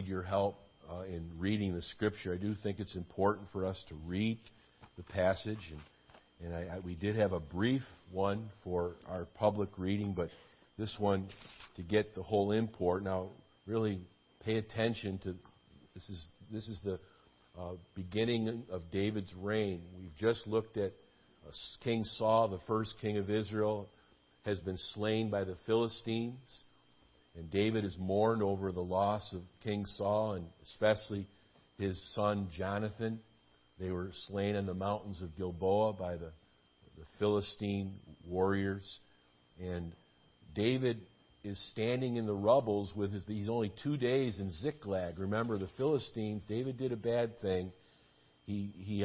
your help in reading the Scripture. I do think it's important for us to read the passage, and we did have a brief one for our public reading, but this one to get the whole import. Now, really pay attention to this is the beginning of David's reign. We've just looked at King Saul, the first king of Israel, has been slain by the Philistines. And David is mourned over the loss of King Saul and especially his son Jonathan. They were slain in the mountains of Gilboa by the Philistine warriors. And David is standing in the rubbles with he's only 2 days in Ziklag. Remember, the Philistines, David did a bad thing. He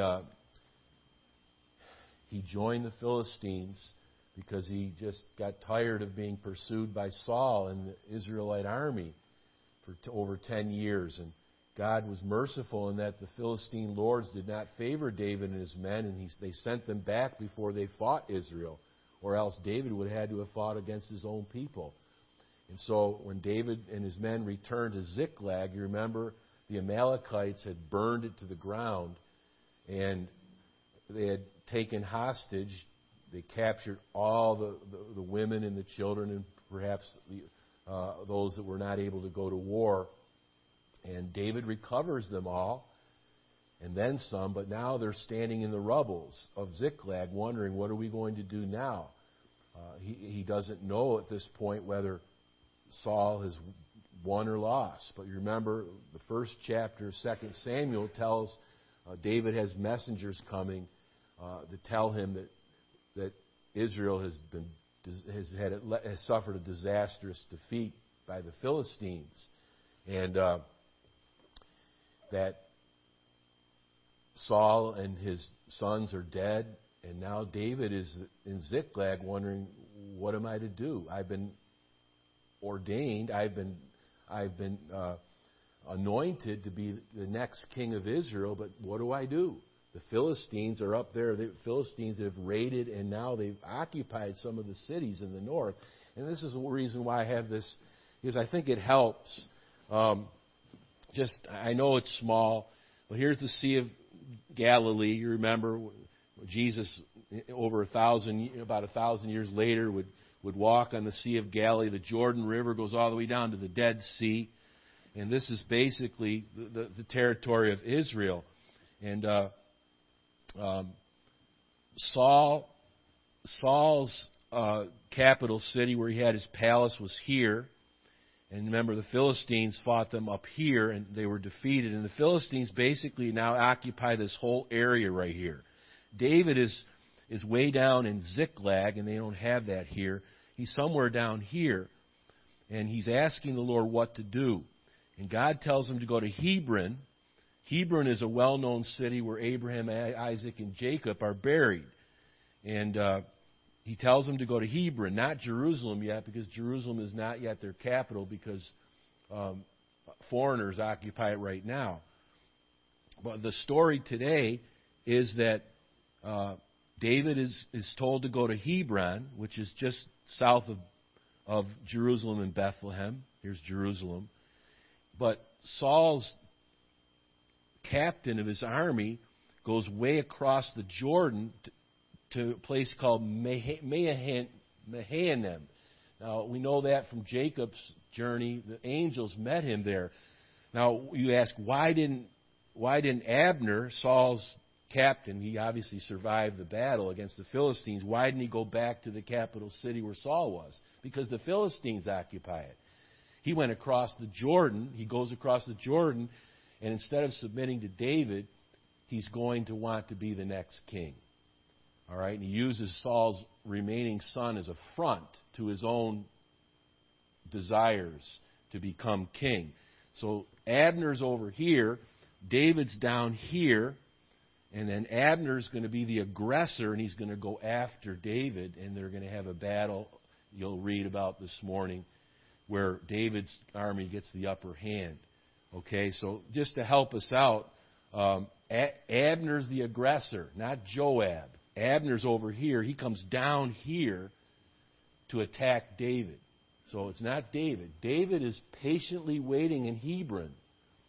joined the Philistines because he just got tired of being pursued by Saul and the Israelite army for over 10 years. And God was merciful in that the Philistine lords did not favor David and his men, and they sent them back before they fought Israel, or else David would have had to have fought against his own people. And so when David and his men returned to Ziklag, you remember the Amalekites had burned it to the ground, and they had taken hostage. They captured all the women and the children and perhaps those that were not able to go to war. And David recovers them all and then some, but now they're standing in the rubbles of Ziklag wondering, what are we going to do now? He doesn't know at this point whether Saul has won or lost. But you remember the first chapter of 2 Samuel tells David has messengers coming to tell him that Israel has suffered a disastrous defeat by the Philistines, and that Saul and his sons are dead, and now David is in Ziklag wondering, what am I to do? I've been ordained, I've been anointed to be the next king of Israel, but what do I do? The Philistines are up there. The Philistines have raided, and now they've occupied some of the cities in the north. And this is the reason why I have this, because I think it helps. I know it's small, but here's the Sea of Galilee. You remember Jesus, about 1,000 years later, would walk on the Sea of Galilee. The Jordan River goes all the way down to the Dead Sea. And this is basically the territory of Israel. And Saul's capital city where he had his palace was here. And remember, the Philistines fought them up here, and they were defeated. And the Philistines basically now occupy this whole area right here. David is way down in Ziklag, and they don't have that here. He's somewhere down here, and he's asking the Lord what to do. And God tells him to go to Hebron. Hebron is a well-known city where Abraham, Isaac, and Jacob are buried. And he tells them to go to Hebron, not Jerusalem yet, because Jerusalem is not yet their capital, because foreigners occupy it right now. But the story today is that David is told to go to Hebron, which is just south of Jerusalem and Bethlehem. Here's Jerusalem. But Saul's captain of his army goes way across the Jordan to a place called Mahanaim. Now, we know that from Jacob's journey. The angels met him there. Now, you ask, why didn't Abner, Saul's captain, he obviously survived the battle against the Philistines, why didn't he go back to the capital city where Saul was? Because the Philistines occupy it. He went across the Jordan. He goes across the Jordan, and instead of submitting to David, he's going to want to be the next king. All right? And he uses Saul's remaining son as a front to his own desires to become king. So Abner's over here, David's down here, and then Abner's going to be the aggressor, and he's going to go after David, and they're going to have a battle you'll read about this morning where David's army gets the upper hand. Okay, so just to help us out, Abner's the aggressor, not Joab. Abner's over here. He comes down here to attack David. So it's not David. David is patiently waiting in Hebron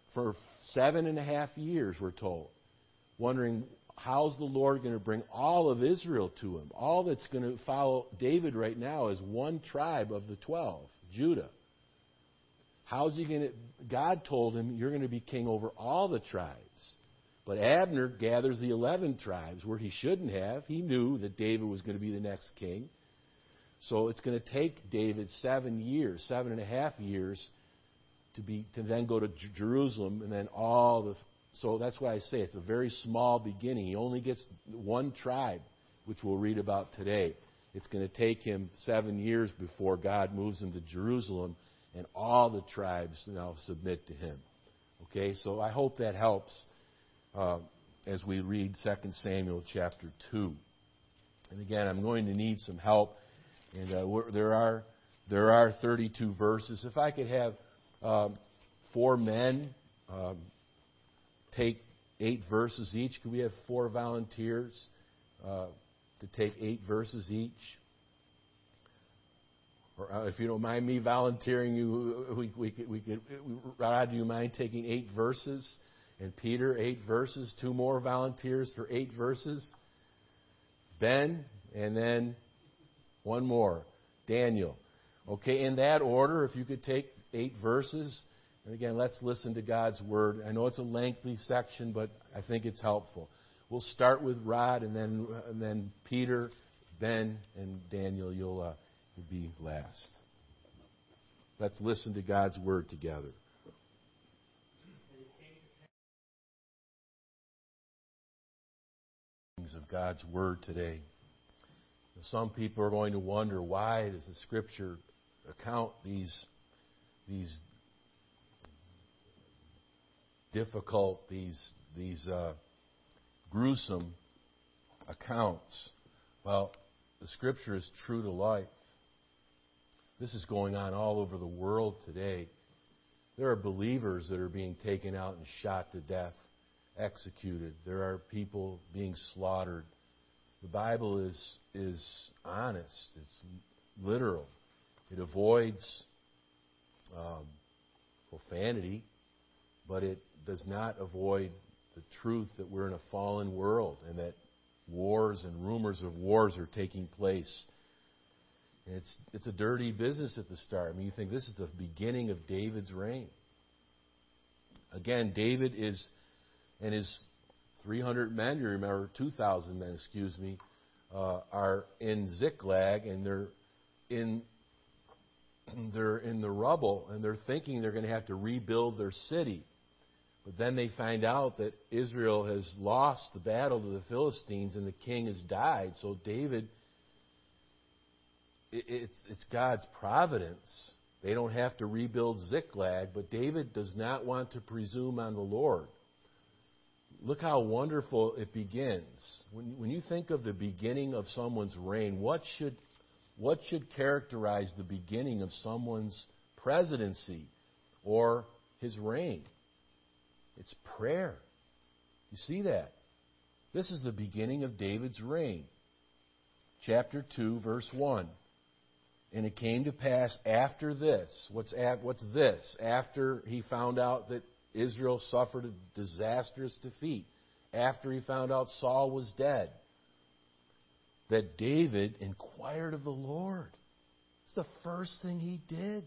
for 7.5 years, we're told, wondering how's the Lord going to bring all of Israel to him. All that's going to follow David right now is one tribe of the 12, Judah. How's he going to... God told him, you're going to be king over all the tribes. But Abner gathers the 11 tribes where he shouldn't have. He knew that David was going to be the next king. So it's going to take David 7.5 years, to then go to Jerusalem, and then so that's why I say it's a very small beginning. He only gets one tribe, which we'll read about today. It's going to take him 7 years before God moves him to Jerusalem, and all the tribes now submit to him. Okay, so I hope that helps as we read 2 Samuel chapter 2. And again, I'm going to need some help. And there are 32 verses. If I could have 4 men take 8 verses each. Could we have 4 volunteers to take 8 verses each? Or if you don't mind me volunteering you, we could. Rod, do you mind taking 8 verses? And Peter, 8 verses. 2 more volunteers for 8 verses. Ben, and then 1 more. Daniel. Okay, in that order, if you could take 8 verses. And again, let's listen to God's Word. I know it's a lengthy section, but I think it's helpful. We'll start with Rod, and then Peter, Ben, and Daniel. You'll be last. Let's listen to God's Word together. Of God's Word today. Some people are going to wonder, why does the Scripture account these difficult, these gruesome accounts? Well, the Scripture is true to life. This is going on all over the world today. There are believers that are being taken out and shot to death, executed. There are people being slaughtered. The Bible is honest. It's literal. It avoids profanity, but it does not avoid the truth that we're in a fallen world and that wars and rumors of wars are taking place. And it's a dirty business at the start. I mean, you think this is the beginning of David's reign. Again, David and his 300 men, you remember 2,000 men, are in Ziklag, and they're in the rubble, and they're thinking they're going to have to rebuild their city. But then they find out that Israel has lost the battle to the Philistines, and the king has died. So David, it's God's providence. They don't have to rebuild Ziklag, but David does not want to presume on the Lord. Look how wonderful it begins. When you think of the beginning of someone's reign, what should characterize the beginning of someone's presidency or his reign? It's prayer. You see that? This is the beginning of David's reign. Chapter 2, verse 1. And it came to pass after this. What's this? After he found out that Israel suffered a disastrous defeat, after he found out Saul was dead, that David inquired of the Lord. It's the first thing he did.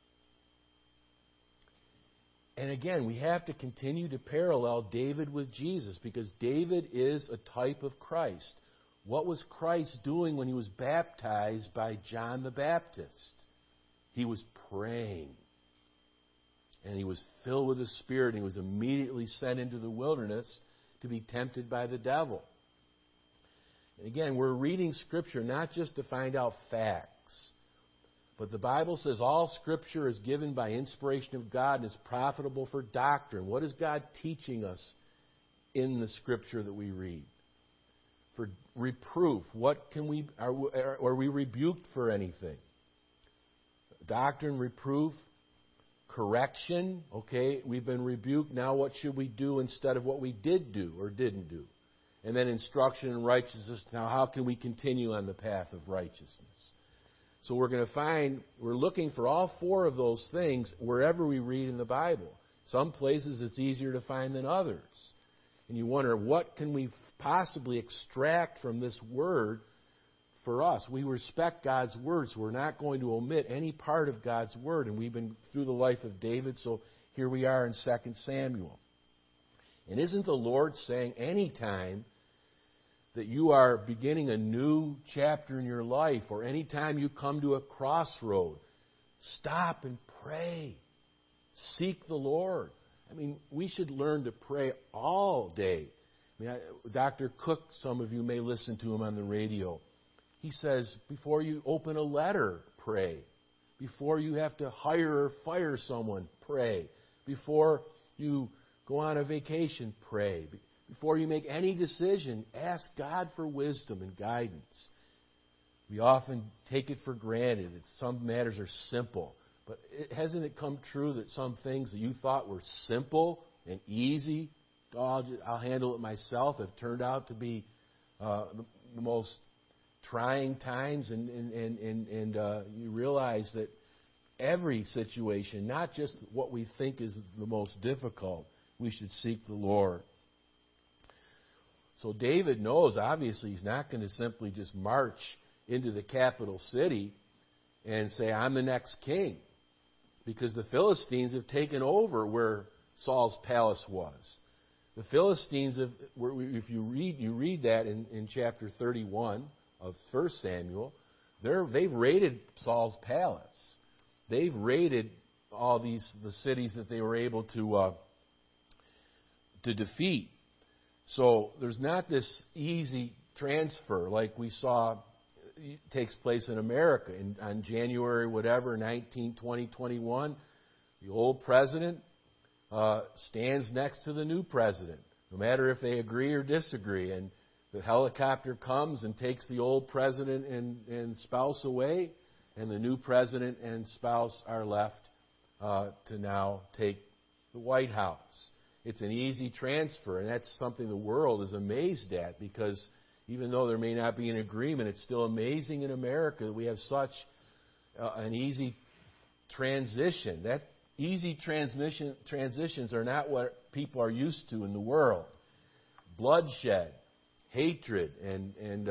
And again, we have to continue to parallel David with Jesus, because David is a type of Christ. What was Christ doing when he was baptized by John the Baptist? He was praying. And he was filled with the Spirit, and he was immediately sent into the wilderness to be tempted by the devil. And again, we're reading Scripture not just to find out facts, but the Bible says all Scripture is given by inspiration of God and is profitable for doctrine. What is God teaching us in the Scripture that we read? For reproof, are we rebuked for anything? Doctrine, reproof, correction, okay, we've been rebuked. Now what should we do instead of what we did do or didn't do? And then instruction in righteousness. Now how can we continue on the path of righteousness? So we're looking for all 4 of those things wherever we read in the Bible. Some places it's easier to find than others. And you wonder, what can we possibly extract from this word for us? We respect God's word, so we're not going to omit any part of God's word. And we've been through the life of David, so here we are in 2 Samuel. And isn't the Lord saying anytime that you are beginning a new chapter in your life, or anytime you come to a crossroad, stop and pray. Seek the Lord. I mean, we should learn to pray all day. I mean, Dr. Cook, some of you may listen to him on the radio. He says, before you open a letter, pray. Before you have to hire or fire someone, pray. Before you go on a vacation, pray. Before you make any decision, ask God for wisdom and guidance. We often take it for granted that some matters are simple. But hasn't it come true that some things that you thought were simple and easy, I'll handle it myself, have turned out to be the most trying times? And you realize that every situation, not just what we think is the most difficult, we should seek the Lord. So David knows, obviously, he's not going to simply just march into the capital city and say, I'm the next king. Because the Philistines have taken over where Saul's palace was. The Philistines, if you read that in chapter 31 of 1 Samuel, they've raided Saul's palace. They've raided all the cities that they were able to defeat. So there's not this easy transfer like we saw takes place in America. On January, 19, 20, 21, the old president stands next to the new president, no matter if they agree or disagree. And the helicopter comes and takes the old president and spouse away, and the new president and spouse are left to now take the White House. It's an easy transfer, and that's something the world is amazed at, because even though there may not be an agreement, it's still amazing in America that we have such an easy transition. That easy transitions are not what people are used to in the world. Bloodshed, hatred, and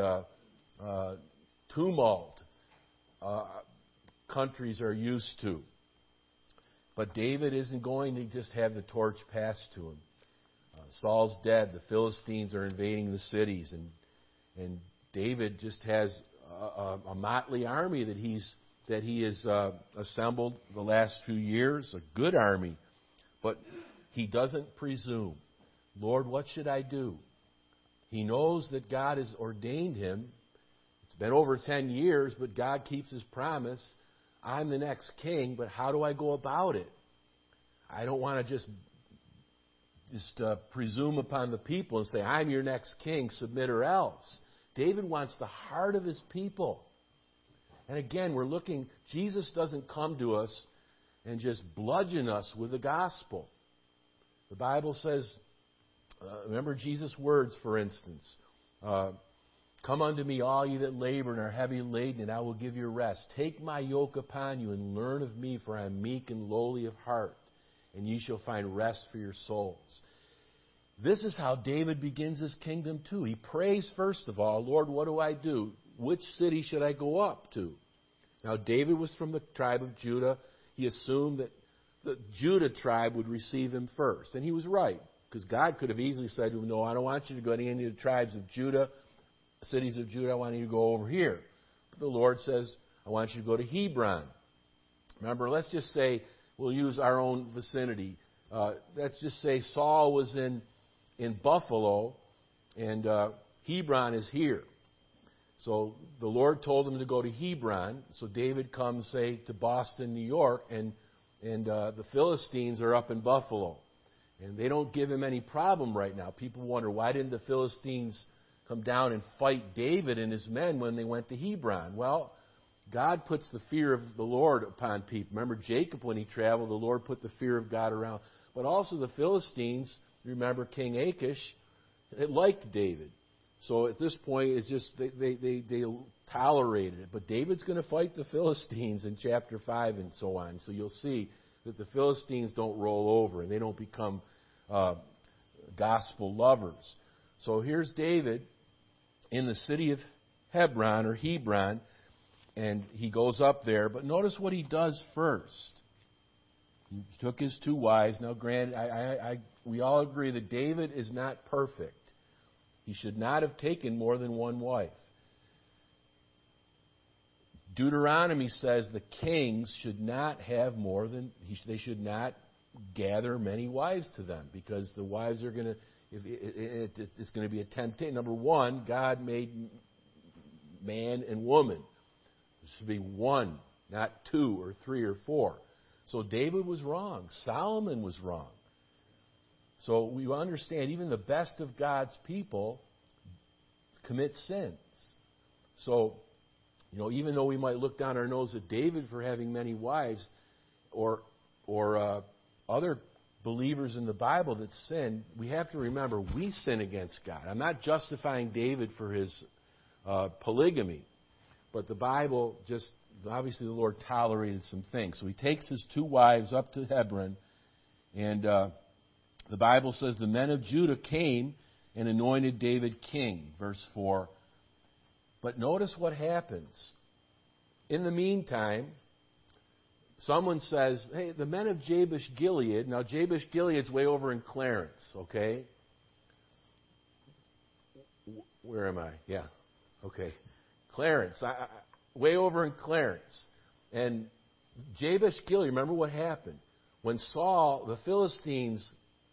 tumult countries are used to. But David isn't going to just have the torch passed to him. Saul's dead. The Philistines are invading the cities, and David just has a motley army that he has assembled the last few years, a good army. But he doesn't presume. Lord, what should I do? He knows that God has ordained him. It's been over 10 years, but God keeps his promise. I'm the next king, but how do I go about it? I don't want to just presume upon the people and say, I'm your next king, submit or else. David wants the heart of his people. And again, we're looking, Jesus doesn't come to us and just bludgeon us with the gospel. The Bible says, remember Jesus' words, for instance, come unto me, all ye that labor and are heavy laden, and I will give you rest. Take my yoke upon you and learn of me, for I am meek and lowly of heart, and ye shall find rest for your souls. This is how David begins his kingdom too. He prays first of all, Lord, what do I do? Which city should I go up to? Now, David was from the tribe of Judah. He assumed that the Judah tribe would receive him first. And he was right, because God could have easily said to him, no, I don't want you to go to any of the tribes of Judah, cities of Judah. I want you to go over here. But the Lord says, I want you to go to Hebron. Remember, let's just say, we'll use our own vicinity. Let's just say Saul was in Buffalo, and Hebron is here. So the Lord told him to go to Hebron. So David comes, say, to Boston, New York, and the Philistines are up in Buffalo. And they don't give him any problem right now. People wonder, why didn't the Philistines come down and fight David and his men when they went to Hebron? Well, God puts the fear of the Lord upon people. Remember Jacob, when he traveled, the Lord put the fear of God around. But also the Philistines, remember King Achish, it liked David. So at this point, it's just they tolerated it. But David's going to fight the Philistines in chapter 5 and so on. So you'll see that the Philistines don't roll over and they don't become gospel lovers. So here's David in the city of Hebron, or Hebron, and he goes up there. But notice what he does first. He took his 2 wives. Now, granted, we all agree that David is not perfect. He should not have taken more than 1 wife. Deuteronomy says the kings should not have more than, they should not gather many wives to them, because the wives are going to, it's going to be a temptation. Number one, God made man and woman. There should be 1, not 2 or 3 or 4. So David was wrong. Solomon was wrong. So we understand even the best of God's people commit sins. So, even though we might look down our nose at David for having many wives, or other believers in the Bible that sin, we have to remember we sin against God. I'm not justifying David for his polygamy, but the Bible obviously the Lord tolerated some things. So he takes his 2 wives up to Hebron, and the Bible says the men of Judah came and anointed David king, verse 4. But notice what happens. In the meantime, someone says, hey, the men of Jabesh Gilead. Now, Jabesh Gilead's way over in Clarence, okay? Where am I? Yeah. Okay. Clarence. Way over in Clarence. And Jabesh Gilead, remember what happened? When Saul, the Philistines,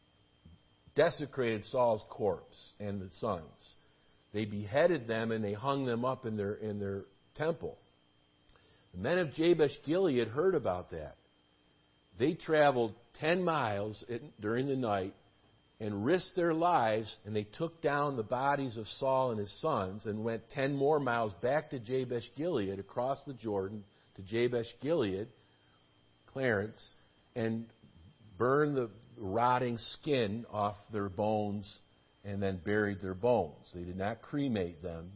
desecrated Saul's corpse and the sons, they beheaded them and they hung them up in their temple. The men of Jabesh Gilead heard about that. They traveled 10 miles during the night and risked their lives, and they took down the bodies of Saul and his sons and went 10 more miles back to Jabesh Gilead, across the Jordan to Jabesh Gilead, Clarence, and burned the rotting skin off their bones and then buried their bones. They did not cremate them.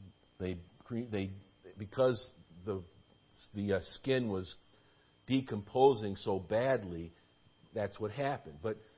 Because the skin was decomposing so badly, that's what happened.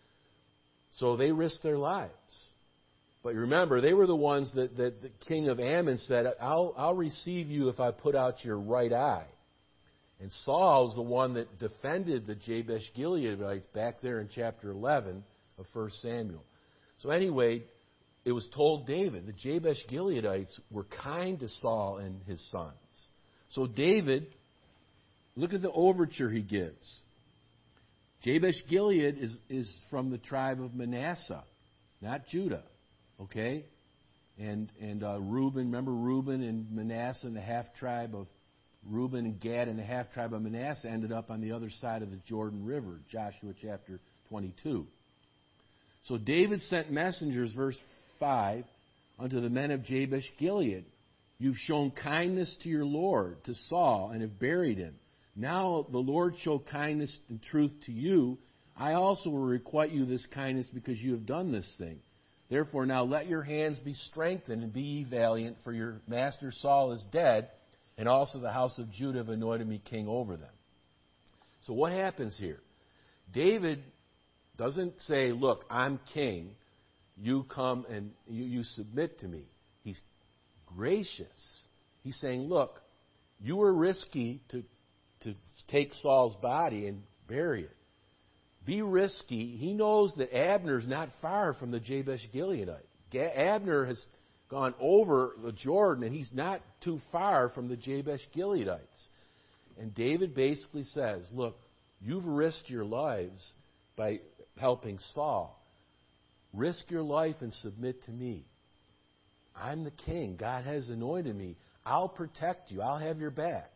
So they risked their lives. But remember, they were the ones that the king of Ammon said, I'll receive you if I put out your right eye. And Saul's the one that defended the Jabesh Gileadites back there in chapter 11 of 1 Samuel. So anyway, it was told David, the Jabesh Gileadites were kind to Saul and his sons. So David, look at the overture he gives. Jabesh Gilead is from the tribe of Manasseh, not Judah. Okay? And Reuben, remember Reuben and Manasseh and the half-tribe of Reuben and Gad and the half-tribe of Manasseh ended up on the other side of the Jordan River, Joshua chapter 22. So David sent messengers, verse 5, unto the men of Jabesh Gilead. You've shown kindness to your Lord, to Saul, and have buried him. Now the Lord show kindness and truth to you. I also will requite you this kindness because you have done this thing. Therefore now let your hands be strengthened and be ye valiant, for your master Saul is dead, and also the house of Judah have anointed me king over them. So what happens here? David doesn't say, look, I'm king. You come and you submit to me. He's gracious. He's saying, look, you were risky to take Saul's body and bury it. Be risky. He knows that Abner's not far from the Jabesh Gileadites. Abner has gone over the Jordan, and he's not too far from the Jabesh Gileadites. And David basically says, look, you've risked your lives by helping Saul. Risk your life and submit to me. I'm the king. God has anointed me. I'll protect you. I'll have your back.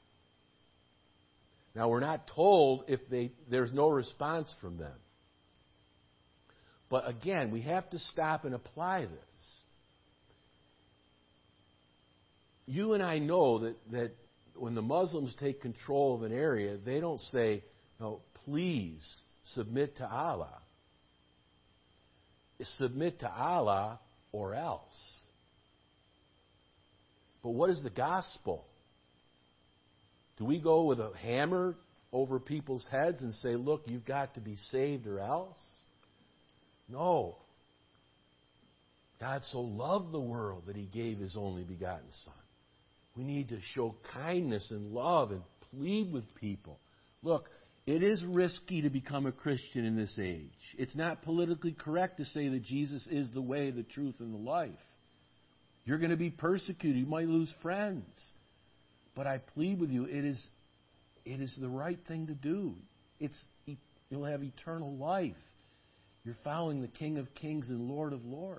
Now, we're not told if there's no response from them. But again, we have to stop and apply this. You and I know that when the Muslims take control of an area, they don't say, no, please submit to Allah. Submit to Allah or else. But what is the gospel? Do we go with a hammer over people's heads and say, look, you've got to be saved or else. No. God so loved the world that He gave His only begotten Son. We need to show kindness and love and plead with people. Look, it is risky to become a Christian in this age. It's not politically correct to say that Jesus is the way, the truth, and the life. You're going to be persecuted. You might lose friends. But I plead with you, it is the right thing to do. You'll have eternal life. You're following the King of Kings and Lord of Lords.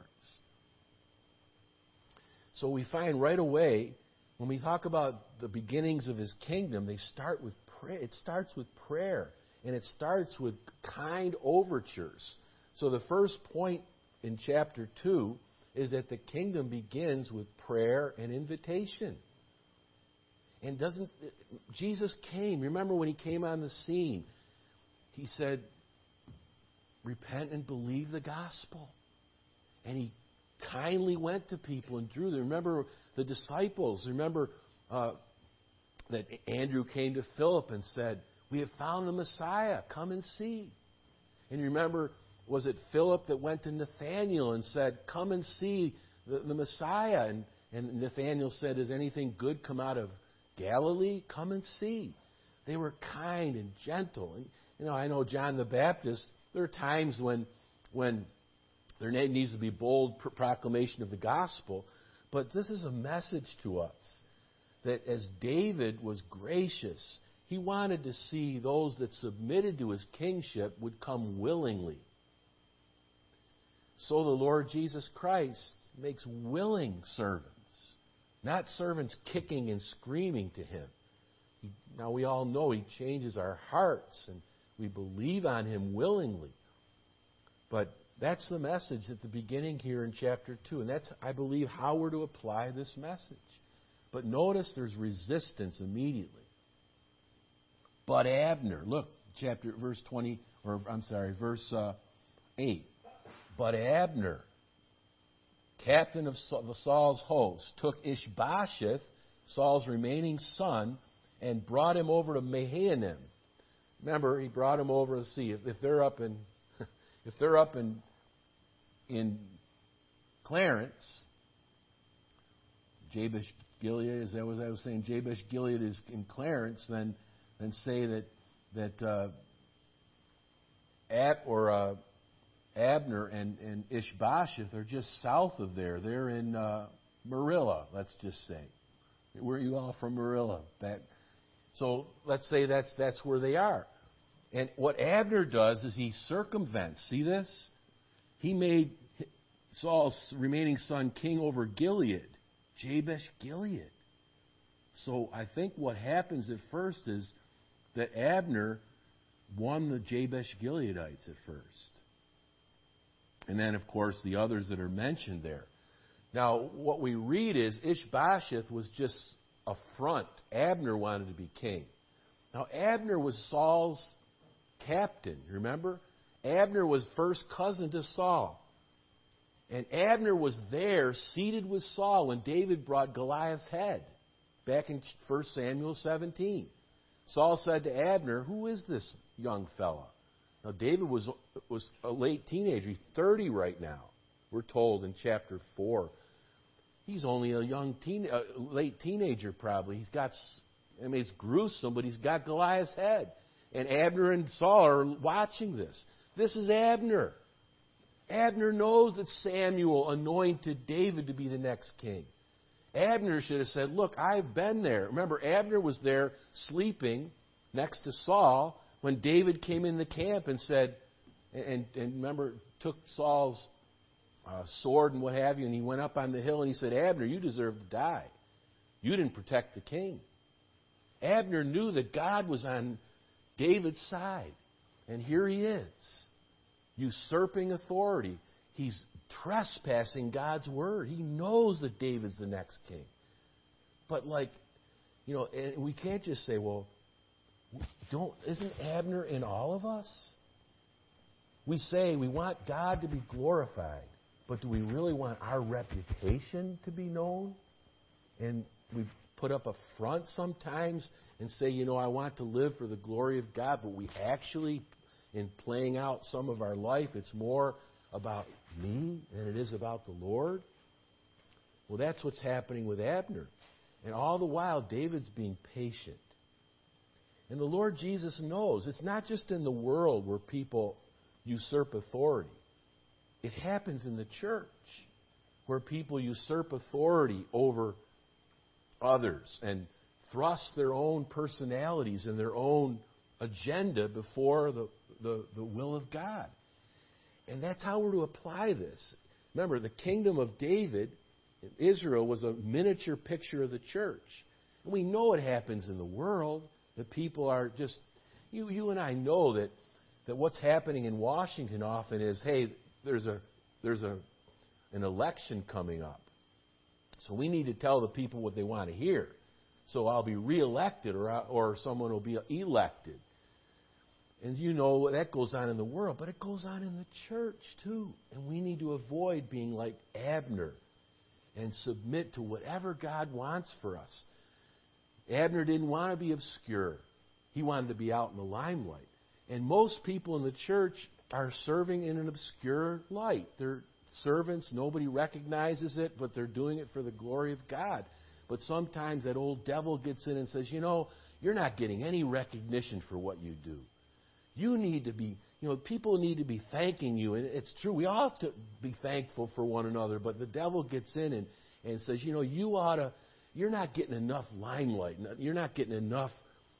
So we find right away, when we talk about the beginnings of His kingdom, they start with prayer. It starts with prayer, and it starts with kind overtures. So the first point in chapter 2 is that the kingdom begins with prayer and invitation. And Jesus came. Remember when He came on the scene, He said, repent and believe the gospel. And He kindly went to people and drew them. Remember the disciples. Remember that Andrew came to Philip and said, we have found the Messiah. Come and see. And remember, was it Philip that went to Nathanael and said, come and see the Messiah? And Nathanael said, has anything good come out of Galilee? Come and see. They were kind and gentle. And I know John the Baptist, there are times when there needs to be bold proclamation of the gospel, but this is a message to us that as David was gracious, he wanted to see those that submitted to his kingship would come willingly. So the Lord Jesus Christ makes willing servants, not servants kicking and screaming to Him. Now we all know He changes our hearts and we believe on Him willingly. But that's the message at the beginning here in chapter 2. And that's, I believe, how we're to apply this message. But notice there's resistance immediately. But Abner, look, verse 8. But Abner, captain of Saul's host, took Ishbosheth, Saul's remaining son, and brought him over to Mahanaim. Remember, he brought him over to see if they're up in Clarence, Jabesh Gilead, is that what I was saying? Jabesh Gilead is in Clarence, then say that Abner and Ishbosheth are just south of there. They're in Marilla, let's just say. Where are you all from, Marilla? So let's say that's where they are. And what Abner does is he circumvents. See this? He made Saul's remaining son king over Gilead, Jabesh Gilead. So I think what happens at first is that Abner won the Jabesh Gileadites at first. And then, of course, the others that are mentioned there. Now, what we read is Ishbosheth was just a front. Abner wanted to be king. Now, Abner was Saul's captain, remember? Abner was first cousin to Saul. And Abner was there, seated with Saul, when David brought Goliath's head, back in 1 Samuel 17. Saul said to Abner, who is this young fella? Now, David was a late teenager. He's 30 right now, we're told in chapter 4. He's only a late teenager probably. It's gruesome, but he's got Goliath's head. And Abner and Saul are watching this. This is Abner. Abner knows that Samuel anointed David to be the next king. Abner should have said, look, I've been there. Remember, Abner was there sleeping next to Saul when David came in the camp and said, and remember, took Saul's sword and what have you, and he went up on the hill and he said, Abner, you deserve to die. You didn't protect the king. Abner knew that God was on David's side. And here he is, usurping authority. He's trespassing God's word. He knows that David's the next king. But and we can't just say, well, isn't Abner in all of us? We say we want God to be glorified, but do we really want our reputation to be known? And put up a front sometimes and say, I want to live for the glory of God, but we actually, in playing out some of our life, it's more about me than it is about the Lord? Well, that's what's happening with Abner. And all the while, David's being patient. And the Lord Jesus knows it's not just in the world where people usurp authority. It happens in the church where people usurp authority over others and thrust their own personalities and their own agenda before the will of God. And that's how we're to apply this. Remember, the kingdom of David, Israel, was a miniature picture of the church. And we know it happens in the world, that people are just... You and I know that what's happening in Washington often is, hey, there's an election coming up. So we need to tell the people what they want to hear. So I'll be reelected or someone will be elected. And that goes on in the world, but it goes on in the church too. And we need to avoid being like Abner and submit to whatever God wants for us. Abner didn't want to be obscure. He wanted to be out in the limelight. And most people in the church are serving in an obscure light. They're servants. Nobody recognizes it, but they're doing it for the glory of God. But sometimes that old devil gets in and says, you're not getting any recognition for what you do. You need to be, people need to be thanking you. And it's true, we all have to be thankful for one another. But the devil gets in and says, you're not getting enough limelight. You're not getting enough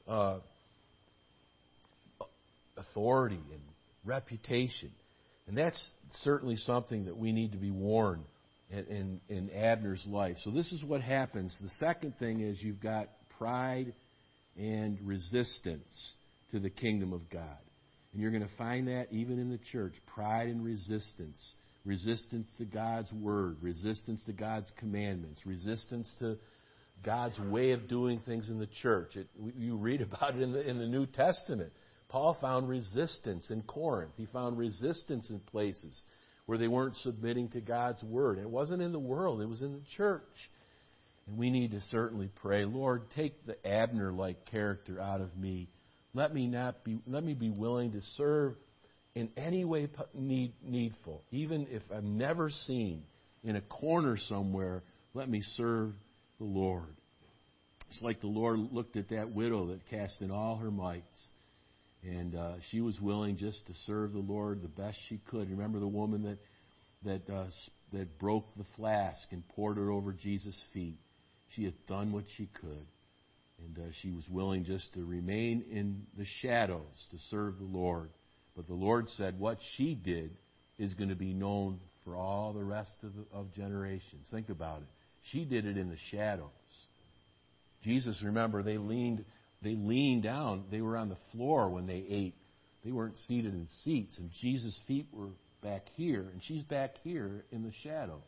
authority and reputation. And that's certainly something that we need to be warned in Abner's life. So this is what happens. The second thing is you've got pride and resistance to the kingdom of God. And you're going to find that even in the church. Pride and resistance. Resistance to God's word. Resistance to God's commandments. Resistance to God's way of doing things in the church. You read about it in the New Testament. Paul found resistance in Corinth. He found resistance in places where they weren't submitting to God's word. And it wasn't in the world. It was in the church. And we need to certainly pray, Lord, take the Abner-like character out of me. Let me be willing to serve in any way needful. Even if I'm never seen in a corner somewhere, let me serve the Lord. It's like the Lord looked at that widow that cast in all her mites. And she was willing just to serve the Lord the best she could. Remember the woman that broke the flask and poured it over Jesus' feet? She had done what she could. And she was willing just to remain in the shadows to serve the Lord. But the Lord said what she did is going to be known for all the rest of generations. Think about it. She did it in the shadows. Jesus, remember, they leaned down. They were on the floor when they ate. They weren't seated in seats. And Jesus' feet were back here, and she's back here in the shadows.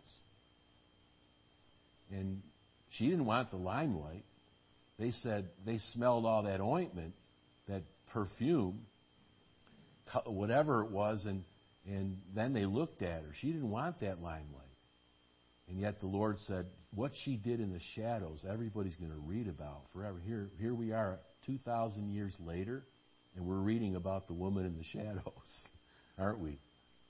And she didn't want the limelight. They said they smelled all that ointment, that perfume, whatever it was, and then they looked at her. She didn't want that limelight. And yet the Lord said, what she did in the shadows, everybody's going to read about forever. Here we are 2,000 years later, and we're reading about the woman in the shadows, aren't we?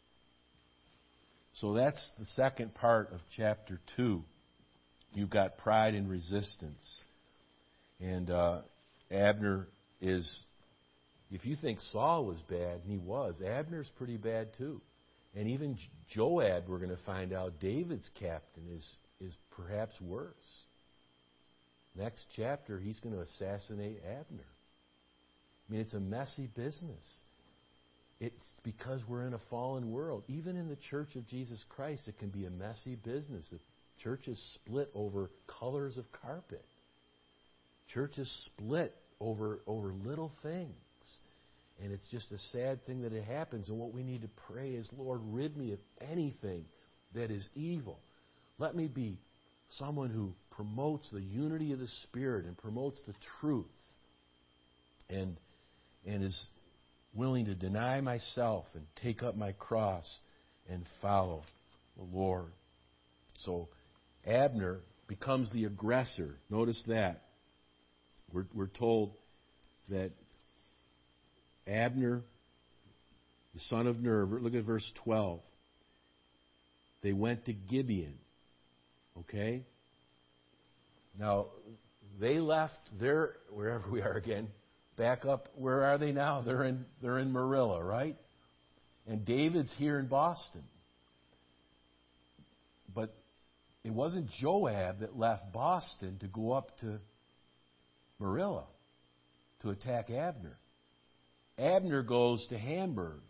So that's the second part of chapter 2. You've got pride and resistance. And Abner is, if you think Saul was bad, and he was, Abner's pretty bad too. And even Joab, we're going to find out, David's captain, is perhaps worse. Next chapter, he's going to assassinate Abner. I mean, it's a messy business. It's because we're in a fallen world. Even in the Church of Jesus Christ, it can be a messy business. The church is split over colors of carpet. Church is split over little things. And it's just a sad thing that it happens. And what we need to pray is, Lord, rid me of anything that is evil. Let me be someone who promotes the unity of the Spirit and promotes the truth and is willing to deny myself and take up my cross and follow the Lord. So Abner becomes the aggressor. Notice that. We're told that Abner, the son of Ner, look at verse 12. They went to Gibeon. Okay? Now, they left their, wherever we are again, back up. Where are they now? They're in Marilla, right? And David's here in Boston. But it wasn't Joab that left Boston to go up to Marilla to attack Abner. Abner goes to Hamburg.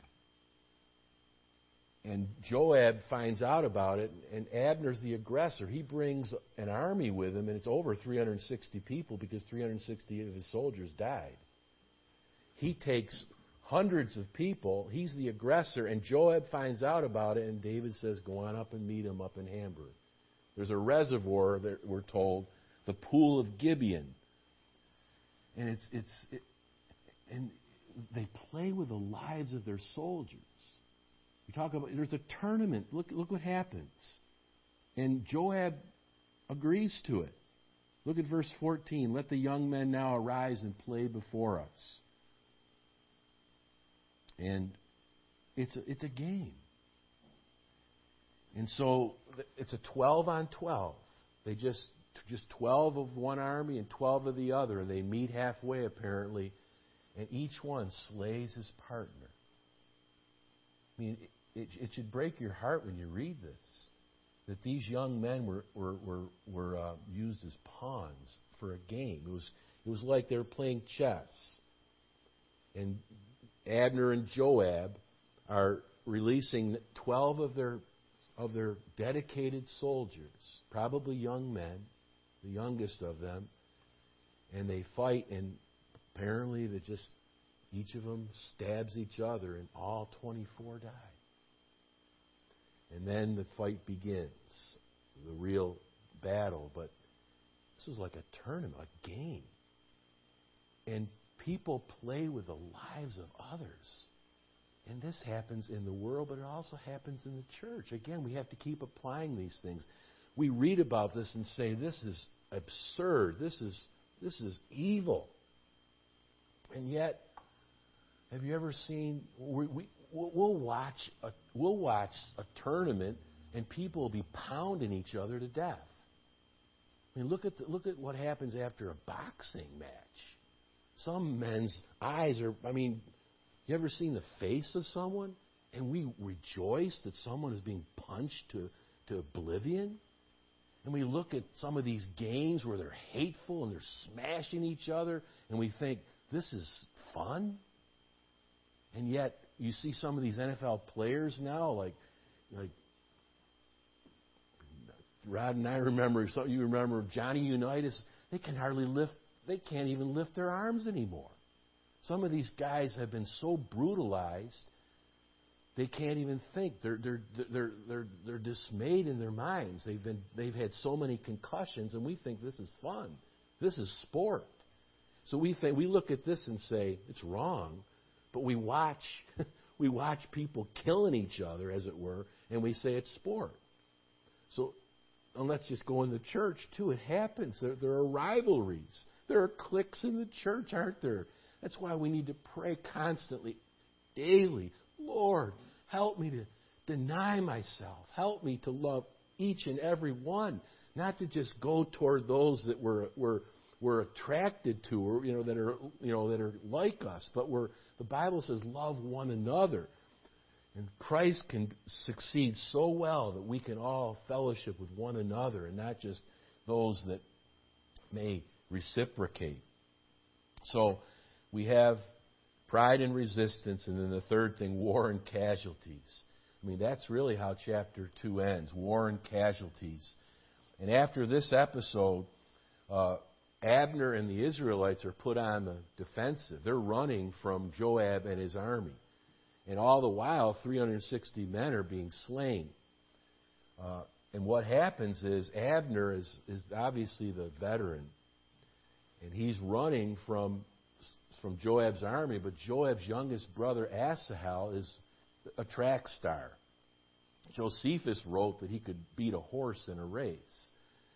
And Joab finds out about it, and Abner's the aggressor. He brings an army with him, and it's over 360 people because 360 of his soldiers died. He takes hundreds of people. He's the aggressor, and Joab finds out about it, and David says, go on up and meet him up in Hamburg. There's a reservoir, that we're told, the Pool of Gibeon. And and they play with the lives of their soldiers. We talk about, there's a tournament. Look what happens. And Joab agrees to it. Look at verse 14. Let the young men now arise and play before us. And it's a game. And so it's a 12 on 12. They just 12 of one army and 12 of the other. And they meet halfway apparently. And each one slays his partner. I mean, it should break your heart when you read this, that these young men were used as pawns for a game. It was like they were playing chess. And Abner and Joab are releasing 12 of their dedicated soldiers, probably young men, the youngest of them, and they fight, and apparently each of them stabs each other, and all 24 die. And then the fight begins, the real battle. But this was like a tournament, a game. And people play with the lives of others. And this happens in the world, but it also happens in the church. Again, we have to keep applying these things. We read about this and say, this is absurd. This is evil. And yet, have you ever seen? We'll watch a tournament, and people will be pounding each other to death. I mean, look at what happens after a boxing match. Some men's eyes are. I mean, you ever seen the face of someone, and we rejoice that someone is being punched to oblivion? And we look at some of these games where they're hateful and they're smashing each other, and we think this is fun. And yet, you see some of these NFL players now, like Rod and I remember. You remember Johnny Unitas? They can't even lift their arms anymore. Some of these guys have been so brutalized, they can't even think. They're dismayed in their minds. They've had so many concussions, and we think this is fun. This is sport. So we look at this and say it's wrong. But we watch people killing each other, as it were, and we say it's sport. So, and let's just go in the church, too. It happens. There are rivalries. There are cliques in the church, aren't there? That's why we need to pray constantly, daily. Lord, help me to deny myself. Help me to love each and every one, not to just go toward those that we're attracted to, or that are like us, but the Bible says love one another. And Christ can succeed so well that we can all fellowship with one another and not just those that may reciprocate. So we have pride and resistance, and then the third thing, war and casualties. I mean, that's really how chapter 2 ends, war and casualties. And after this episode, Abner and the Israelites are put on the defensive. They're running from Joab and his army. And all the while, 360 men are being slain. And what happens is Abner is obviously the veteran. And he's running from Joab's army, but Joab's youngest brother, Asahel, is a track star. Josephus wrote that he could beat a horse in a race.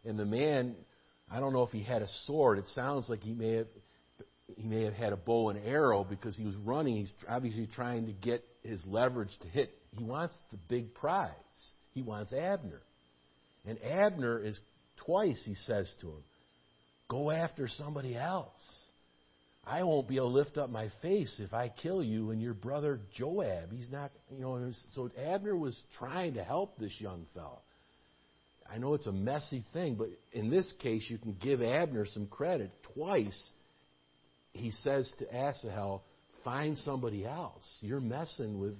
And the man, I don't know if he had a sword. It sounds like he may have had a bow and arrow because he was running. He's obviously trying to get his leverage to hit. He wants the big prize. He wants Abner. And Abner is, twice he says to him, go after somebody else. I won't be able to lift up my face if I kill you and your brother Joab. He's not, so Abner was trying to help this young fellow. I know it's a messy thing, but in this case, you can give Abner some credit. Twice, he says to Asahel, find somebody else. You're messing with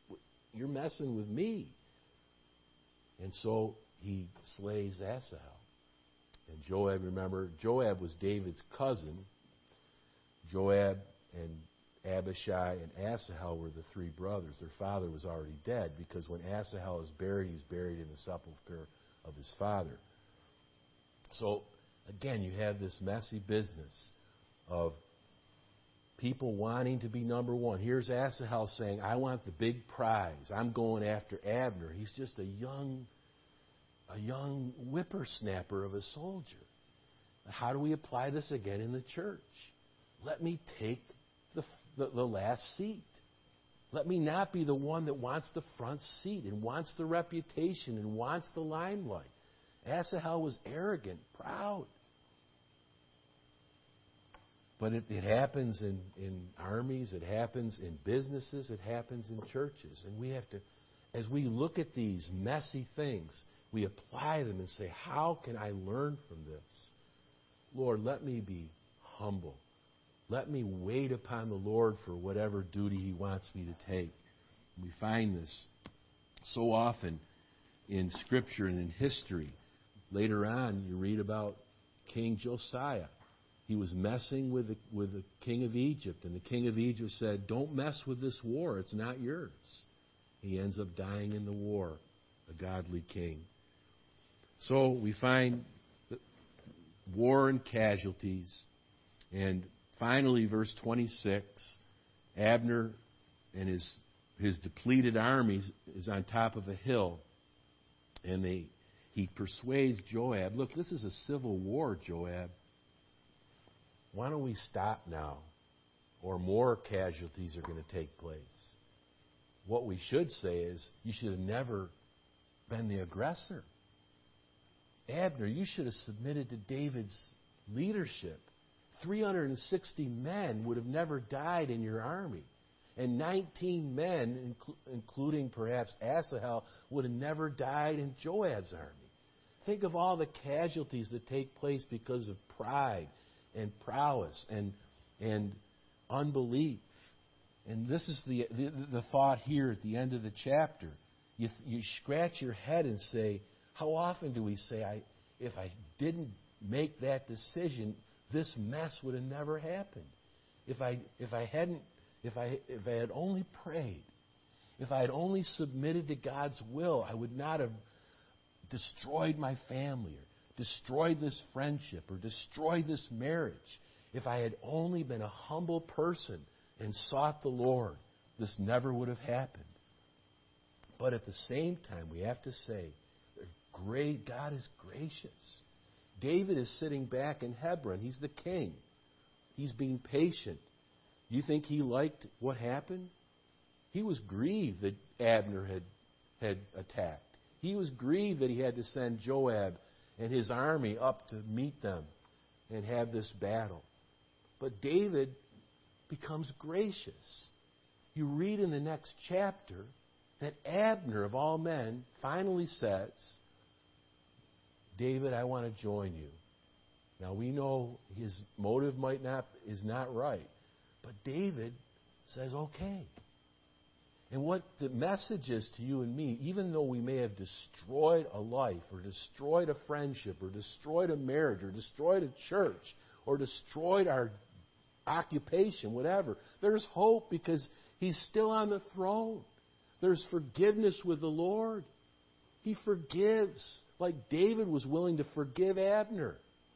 me. And so he slays Asahel. And Joab, remember, Joab was David's cousin. Joab and Abishai and Asahel were the three brothers. Their father was already dead because when Asahel is buried, he's buried in the sepulcher of his father. So, again, you have this messy business of people wanting to be number one. Here's Asahel saying, I want the big prize. I'm going after Abner. He's just a young whippersnapper of a soldier. How do we apply this again in the church? Let me take the last seat. Let me not be the one that wants the front seat and wants the reputation and wants the limelight. Asahel was arrogant, proud. But it happens in armies, it happens in businesses, it happens in churches. And we have to, as we look at these messy things, we apply them and say, how can I learn from this? Lord, let me be humble. Let me wait upon the Lord for whatever duty He wants me to take. We find this so often in Scripture and in history. Later on, you read about King Josiah. He was messing with the king of Egypt, and the king of Egypt said, don't mess with this war. It's not yours. He ends up dying in the war, a godly king. So we find war and casualties. And finally, verse 26, Abner and his depleted armies is on top of a hill. And he persuades Joab, look, this is a civil war, Joab. Why don't we stop now? Or more casualties are going to take place. What we should say is, you should have never been the aggressor. Abner, you should have submitted to David's leadership. 360 men would have never died in your army. And 19 men, including perhaps Asahel, would have never died in Joab's army. Think of all the casualties that take place because of pride and prowess and unbelief. And this is the thought here at the end of the chapter. You scratch your head and say, how often do we say, if I didn't make that decision, this mess would have never happened. If I had only prayed, if I had only submitted to God's will, I would not have destroyed my family or destroyed this friendship or destroyed this marriage. If I had only been a humble person and sought the Lord, this never would have happened. But at the same time, we have to say, God is gracious. David is sitting back in Hebron. He's the king. He's being patient. You think he liked what happened? He was grieved that Abner had attacked. He was grieved that he had to send Joab and his army up to meet them and have this battle. But David becomes gracious. You read in the next chapter that Abner, of all men, finally says, David, I want to join you. Now we know his motive is not right. But David says, okay. And what the message is to you and me, even though we may have destroyed a life or destroyed a friendship or destroyed a marriage or destroyed a church or destroyed our occupation, whatever, there's hope because He's still on the throne. There's forgiveness with the Lord. He forgives like David was willing to forgive Abner.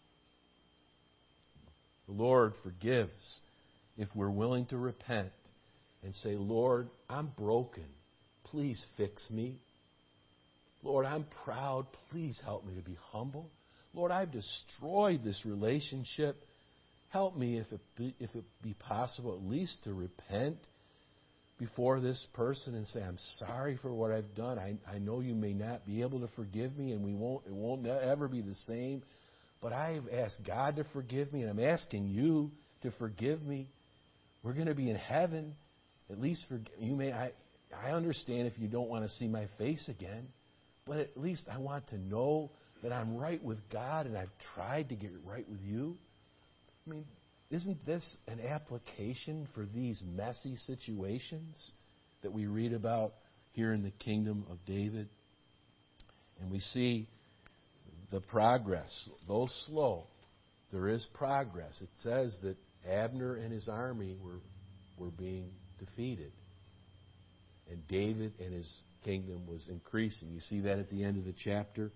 The Lord forgives if we're willing to repent and say, Lord, I'm broken. Please fix me. Lord, I'm proud. Please help me to be humble. Lord, I've destroyed this relationship. Help me, if it be possible, at least to repent before this person and say, I'm sorry for what I've done. I know you may not be able to forgive me, and it won't ever be the same. But I've asked God to forgive me, and I'm asking you to forgive me. We're going to be in heaven. At least I understand if you don't want to see my face again, but at least I want to know that I'm right with God, and I've tried to get right with you. I mean, isn't this an application for these messy situations that we read about here in the kingdom of David? And we see the progress. Though slow, there is progress. It says that Abner and his army were being defeated. And David and his kingdom was increasing. You see that at the end of the chapter?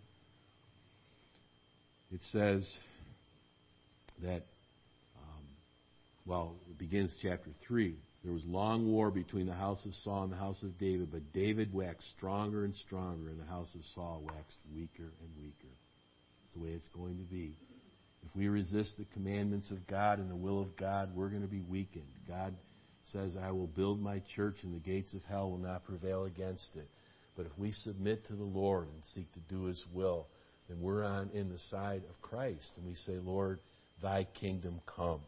It says that, it begins chapter 3. There was long war between the house of Saul and the house of David, but David waxed stronger and stronger, and the house of Saul waxed weaker and weaker. That's the way it's going to be. If we resist the commandments of God and the will of God, we're going to be weakened. God says, I will build my church, and the gates of hell will not prevail against it. But if we submit to the Lord and seek to do His will, then we're in the side of Christ. And we say, Lord, Thy kingdom come.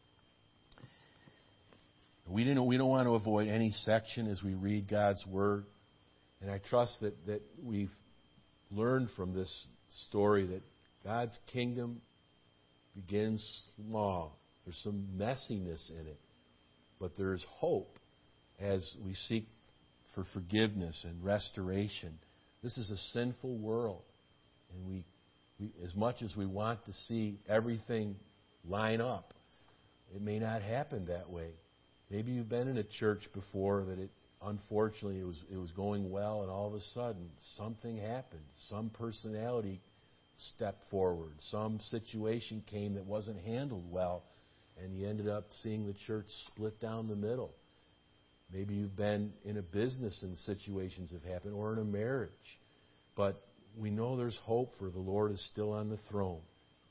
We don't want to avoid any section as we read God's Word. And I trust that we've learned from this story that God's kingdom begins small. There's some messiness in it. But there is hope as we seek for forgiveness and restoration. This is a sinful world. And we as much as we want to see everything line up, it may not happen that way. Maybe you've been in a church before that unfortunately it was going well, and all of a sudden something happened. Some personality stepped forward. Some situation came that wasn't handled well, and you ended up seeing the church split down the middle. Maybe you've been in a business and situations have happened, or in a marriage. But we know there's hope, for the Lord is still on the throne.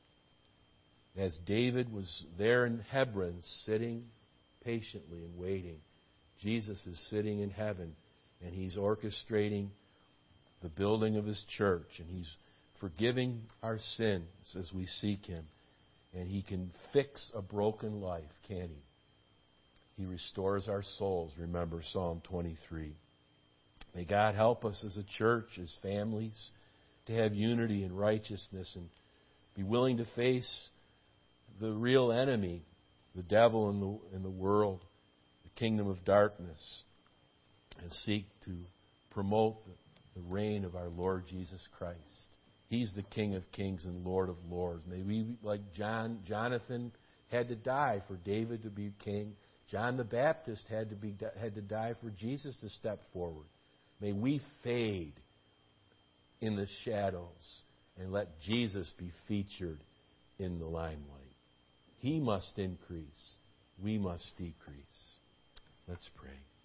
As David was there in Hebron, sitting patiently and waiting, Jesus is sitting in heaven, and He's orchestrating the building of His church, and He's forgiving our sins as we seek Him. And He can fix a broken life, can He? He restores our souls. Remember Psalm 23. May God help us as a church, as families, to have unity and righteousness and be willing to face the real enemy, the devil in the world, the kingdom of darkness, and seek to promote the reign of our Lord Jesus Christ. He's the King of kings and Lord of lords. May we, like Jonathan had to die for David to be king. John the Baptist had to die for Jesus to step forward. May we fade in the shadows and let Jesus be featured in the limelight. He must increase. We must decrease. Let's pray.